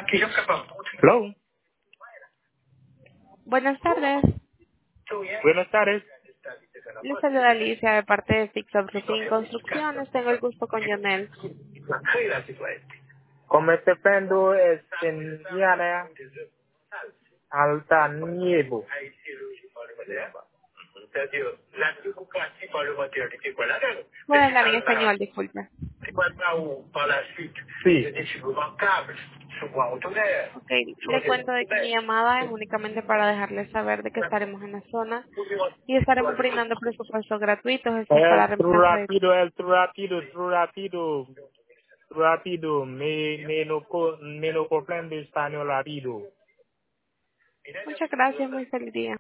Hello. Buenas tardes. Buenas tardes. Les saluda Alicia de parte de Fix Up Roofing Construcciones. Tengo el gusto con Jonel. Come te prendo en Diana Altaniebo. Puede hablar en español, disculpe. Sí. Ok, le cuento de que mi llamada es únicamente para dejarles saber de que estaremos en la zona y estaremos brindando presupuestos gratuitos. Esto es para Too reemplazo de... rápido, too rápido, too rápido. Rápido, me no comprende español rápido. Muchas gracias, muy feliz día.